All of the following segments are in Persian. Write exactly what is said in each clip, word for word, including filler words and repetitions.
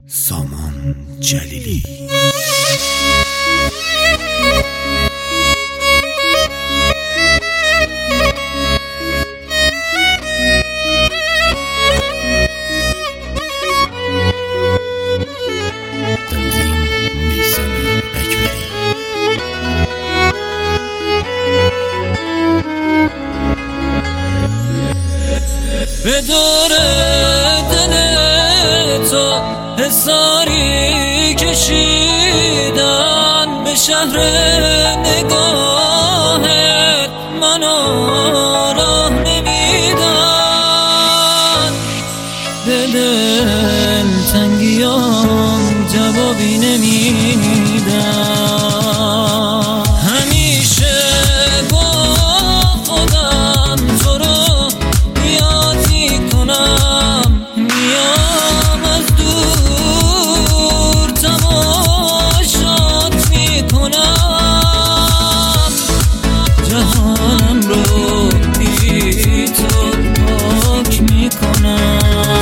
سامان جلیلی. به دور دل تو حصاری کشیدن، به شهر نگاهت منو راه نمیدن، به دل تنگیام جوابی نمیدن. همیشه با خودم تو رو یاد میکنم، میام از دور تماشات میکنم، جهانم رو بی تو پاک میکنم.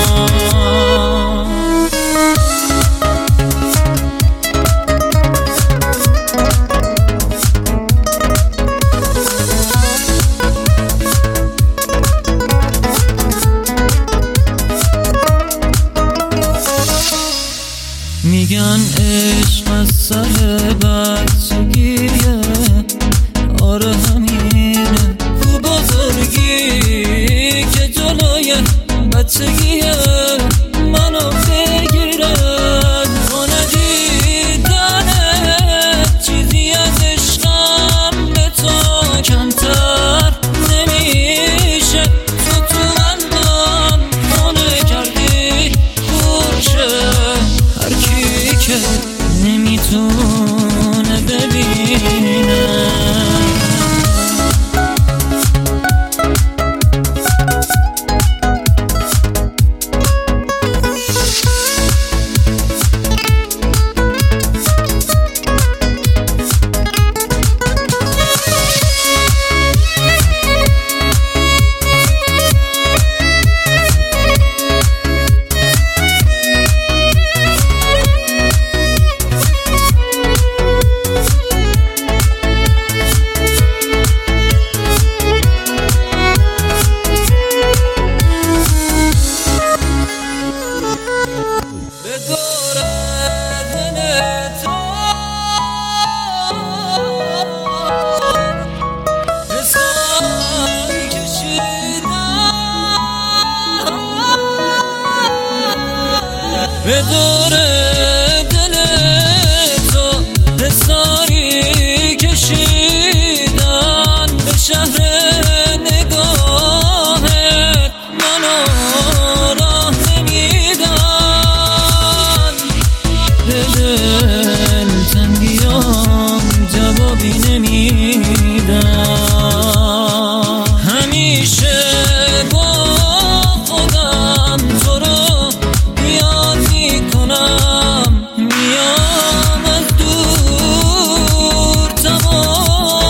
میگن عشق از سر بچگیه، آره همینه، تو بزرگی که جلوی بچگیه منو بگیره. با ندیدنت چیزی از عشقم به تو کمتر نمیشه. تو تو قلبم خونه کردی خوشه، که نمیتونه ببینه. به دور دل تو حصاری کشیدن، به شهر نگاهت منو راه نمیدن، به دل تنگیام جوابی نمیدن. همیشه با خودم تو رو یاد میکنم، میام از دور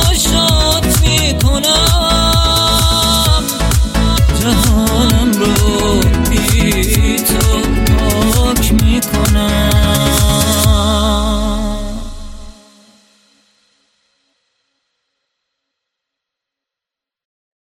تماشات میکنم، جهانم رو